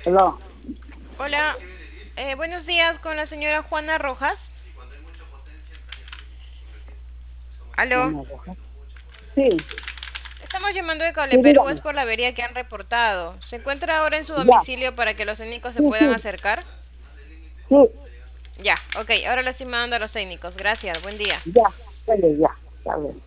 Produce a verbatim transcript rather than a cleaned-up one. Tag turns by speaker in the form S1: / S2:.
S1: Aló,
S2: Hola, eh, buenos días con la señora Juana Rojas. Aló,
S1: Juana Rojas. Sí,
S2: estamos llamando de Cable
S1: sí,
S2: Perú, es
S1: dígame.
S2: por la avería que han reportado. ¿Se encuentra ahora en su
S1: Ya,
S2: domicilio para que los técnicos se
S1: sí,
S2: puedan
S1: sí,
S2: acercar?
S1: sí,
S2: Ya, ok, ahora le estoy mandando a los técnicos. Gracias, buen día.
S1: ya, dale, ya, está bien.